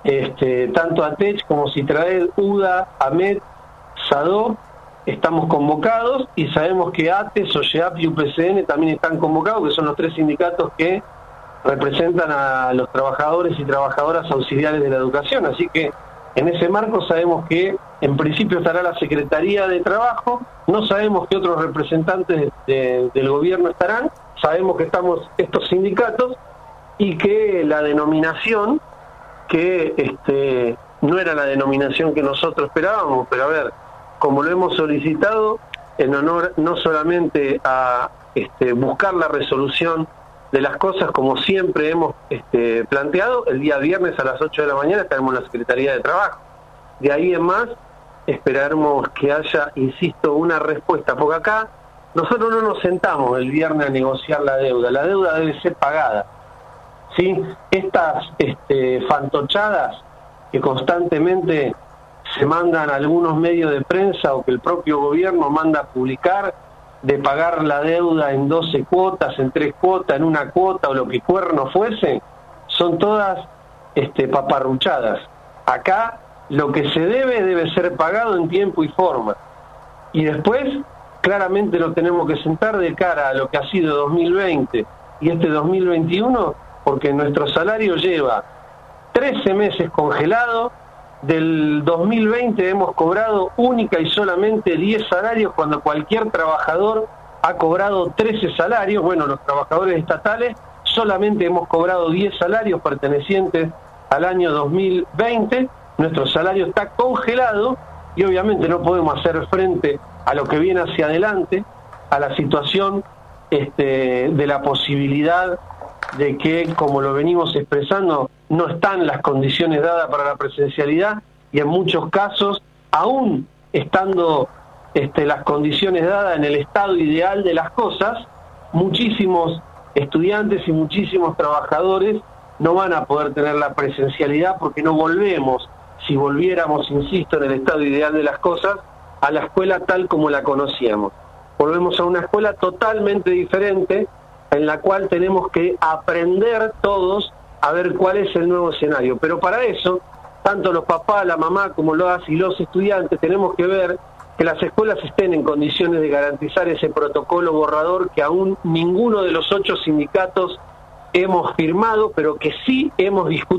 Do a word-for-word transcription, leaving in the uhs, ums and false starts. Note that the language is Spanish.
este, tanto ATECH como Citraed, UDA, AMET, SADO, estamos convocados, y sabemos que ATE, SOGEAP y U P C N también están convocados, que son los tres sindicatos que representan a los trabajadores y trabajadoras auxiliares de la educación. Así que en ese marco sabemos que en principio estará la Secretaría de Trabajo, no sabemos qué otros representantes de, de, del gobierno estarán, sabemos que estamos estos sindicatos y que la denominación, que este, no era la denominación que nosotros esperábamos, pero a ver, como lo hemos solicitado, en honor no solamente a este, buscar la resolución de las cosas como siempre hemos este, planteado, el día viernes a las ocho de la mañana estaremos en la Secretaría de Trabajo. De ahí en más esperaremos que haya, insisto, una respuesta, porque acá nosotros no nos sentamos el viernes a negociar la deuda, la deuda debe ser pagada, ¿sí? Estas este, fantochadas que constantemente se mandan a algunos medios de prensa o que el propio gobierno manda a publicar, de pagar la deuda en doce cuotas, en tres cuotas, en una cuota o lo que cuerno fuese, son todas este, paparruchadas. Acá lo que se debe debe ser pagado en tiempo y forma. Y después claramente lo tenemos que sentar de cara a lo que ha sido dos mil veinte y este dos mil veintiuno, porque nuestro salario lleva trece meses congelado. Del dos mil veinte hemos cobrado única y solamente diez salarios, cuando cualquier trabajador ha cobrado trece salarios. Bueno, los trabajadores estatales solamente hemos cobrado diez salarios pertenecientes al año dos mil veinte. Nuestro salario está congelado y obviamente no podemos hacer frente a lo que viene hacia adelante, a la situación este, de la posibilidad de que, como lo venimos expresando, no están las condiciones dadas para la presencialidad, y en muchos casos, aún estando este, las condiciones dadas en el estado ideal de las cosas, muchísimos estudiantes y muchísimos trabajadores no van a poder tener la presencialidad, porque no volvemos, si volviéramos, insisto, en el estado ideal de las cosas, a la escuela tal como la conocíamos. Volvemos a una escuela totalmente diferente, en la cual tenemos que aprender todos a ver cuál es el nuevo escenario. Pero para eso, tanto los papás, la mamá, como los y los estudiantes, tenemos que ver que las escuelas estén en condiciones de garantizar ese protocolo borrador que aún ninguno de los ocho sindicatos hemos firmado, pero que sí hemos discutido.